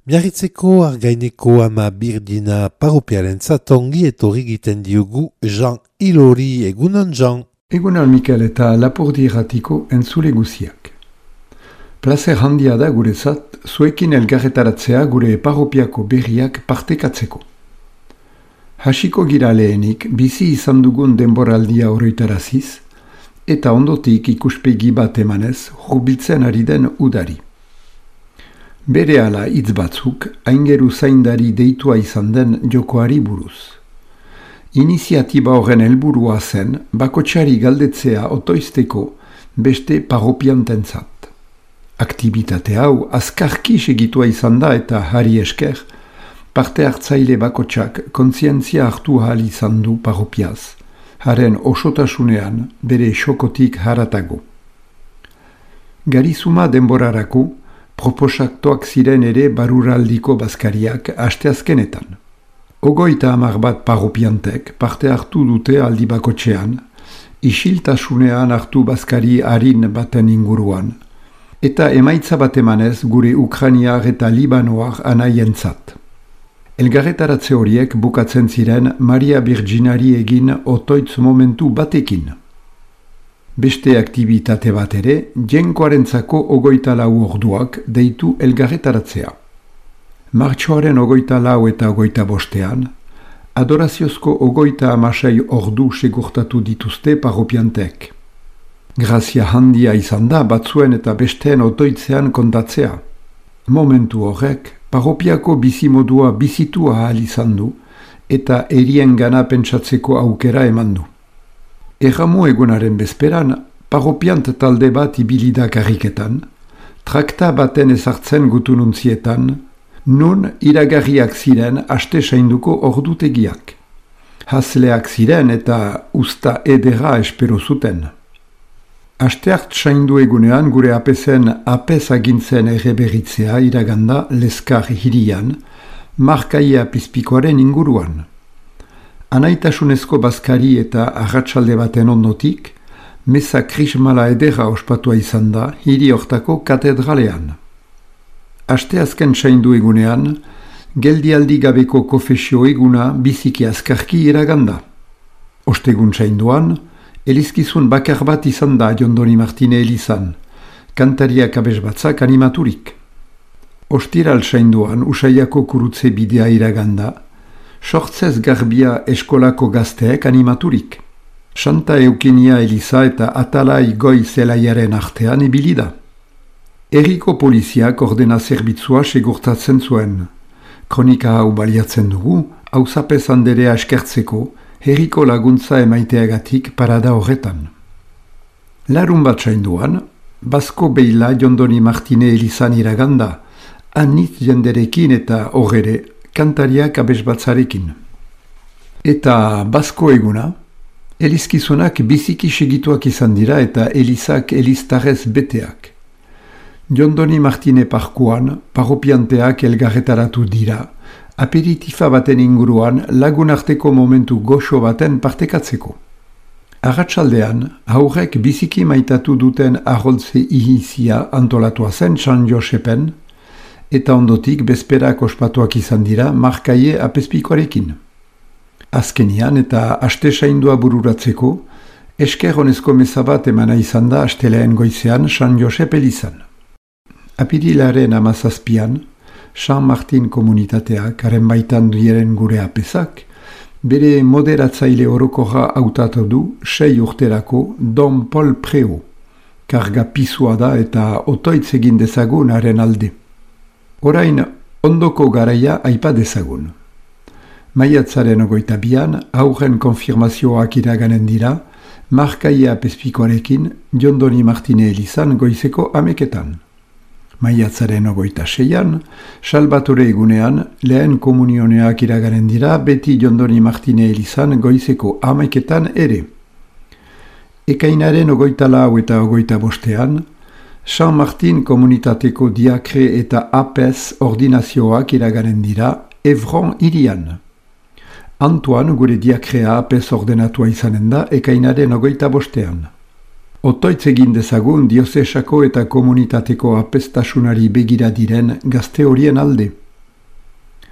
Miarritzeko Argaineko ama birdina paropiarentzat ongi etorri egiten diogu Jean Ilori. Egunon, Jean. Egunon, Mikel, eta Lapurdi Irratiko entzule guziak. Plazer handia da guretzat, zuekin elgarretaratzea gure paropiako berriak partekatzeko. Hasiko gira lehenik, bizi izan dugun denboraldia oroitaraziz, eta ondotik ikuspegi bat emanez, hurbiltzen ari den udari. Berehala hitz batzuk, aingeru zaindari deitua izan den jokoari buruz. Iniziatiba horren helburua zen, bakotxari galdetzea otoizteko beste paropiantentzat. Aktibitatea hau azkarki segitua izan da eta hari esker, parte hartzaile bakotxak kontzientzia hartu ahal izan du paropiaz, haren osotasunean bere xokotik haratago. Garizuma denborarako, proposaktoak ziren ere baruraldiko bazkariak asteazkenetan. 30 bat paropiantek parte hartu dute aldi bakotxean, isiltasunean hartu bazkari harin baten inguruan, eta emaitza bat emanez gure Ukrainiar eta Libanoar anaientzat. Elgarretaratze horiek bukatzen ziren Maria Virginari egin otoitz momentu batekin. Beste aktibitate bat ere, jenkoarentzako 24 orduak deitu elgarretaratzea. Martxoaren 24 eta 25, adoraziozko 36 ordu segurtatu dituzte paropiantek. Grazia handia izan da batzuen eta besteen otoitzean kontatzea. Momentu horrek, paropiako bizimodua bizitu ahal izan du eta erien gana pentsatzeko aukera eman du. Erramu egunaren bezperan, paropiant talde bat ibilida karriketan, trakta baten ezartzen gutununtzietan, nun iragarriak ziren aste sainduko ordutegiak. Hasleak ziren eta usta edera espero zuten. Asteart saindu egunean gure apezen apez agintzen erreberitzea iraganda Leskar hirian, markaia pizpikoaren inguruan. Anaitasunezko bazkari eta arratsalde baten ondotik, meza krismala edera ospatua izan da hiri hortako katedralean. Asteazken saindu egunean, geldialdi gabeko kofesio eguna biziki azkarki iraganda. Ostegun sainduan, elizkizun bakar bat izan da Jondoni Martine elizan, kantariak abesbatzak animaturik. Ostiral sainduan usaiako kurutze bidea iraganda, sortzez garbia eskolako gazteek animaturik. Santa Eukenia Eliza eta Atalai Goi zelaiaren artean ibilida. Herriko poliziak ordena zerbitzua segurtatzen zuen. Kronika hau baliatzen dugu, auzapez handerea eskertzeko, herriko laguntza emaiteagatik parada horretan. Larun bat sainduan, Basko Beila Jondoni Martine Elizan iraganda, anitz jenderekin eta horre, kantariak abesbatzarekin. Eta Basko eguna, elizkizunak biziki segituak izan dira eta elizak eliztarez beteak. Jondoni Martine parkuan, paropianteak elgarretaratu dira, aperitifa baten inguruan lagunarteko momentu goxo baten partekatzeko. Arratsaldean, haurrek biziki maitatu duten arroltze ihizia antolatua zen San Josepen, eta ondotik bezperak ospatuak izan dira markaie apezpikoarekin. Azkenian eta aste saindua bururatzeko, esker honezko meza bat emana izan da asteleen goizean San Josep elizan. Apirilaren 17an, San Martin komunitateak haren baitan diren gure apezak, bere moderatzaile orokorra hautatu du 6 urterako Don Paul Preo, karga pisua da eta otoitz egin dezagun haren alde. Orain, ondoko garaia aipa dezagun. Maiatzaren 22an, aurren konfirmazioak iraganen dira, markaia apezpikoarekin Jondoni Martine elizan goizeko 11etan. Maiatzaren 26an, Salbatore egunean, lehen komunioneak iraganen dira, beti Jondoni Martine elizan goizeko 11etan ere. Ekainaren 24 eta 25ean, San Martin komunitateko diakre eta apez ordinazioak iraganen dira Evron hirian. Antoan gure diakrea apez ordenatua izanen da ekainaren 25ean. Otoitz egin dezagun diozesako eta komunitateko apestasunari begira diren gazte horien alde.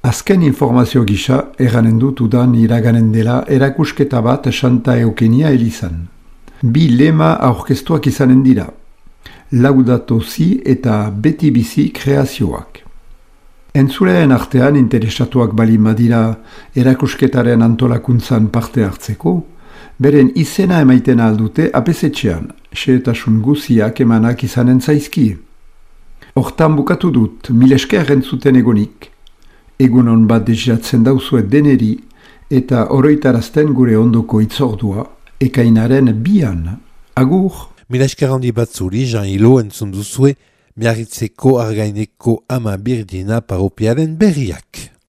Azken informazio gisa, erranen dut udan iraganen dela erakusketa bat Santa Eukenia elizan. 2 lema aurkeztuak izanen dira. Laudato si eta beti bizi kreazioak. Entzuleen artean interesatuak balin badira erakusketaren antolakuntzan parte hartzeko, beren izena emaiten aldute apesetxean, xehetasun guziak emanak izanen zaizki. Hortan bukatu dut, mil esker entzuten egonik. Egunon bat desiratzen dauzuet deneri eta oroitarazten gure ondoko itzordua, ekainaren 2. Agur! Mila esker handi bat zuri, Jean Hilo entzun duzue, Miarritzeko Argaineko Ama Birdina paropiaren berriak.